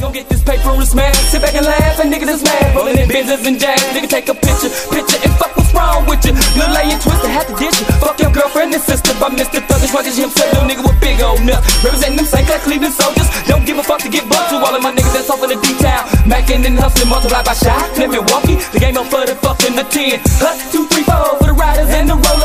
gon' get this paper and smash. Sit back and laugh, and niggas is mad. Rollin' in Benzes and jazz. Nigga take a picture, and fuck what's wrong with you. Little lay and twisted, had to ditch you. Fuck your girlfriend and sister by Mr. Thuggish, Ruggish himself, little nigga with big old nuts. Representing them St. Clair Cleveland soldiers. Don't give a fuck to get bucked to all of my niggas that's off in the D-town. Mackin' and hustlin', multiplied by shot. Flip Milwaukee, the game on flooded, fucking the 10. Hut, 2, 3, 4 for the riders and the road.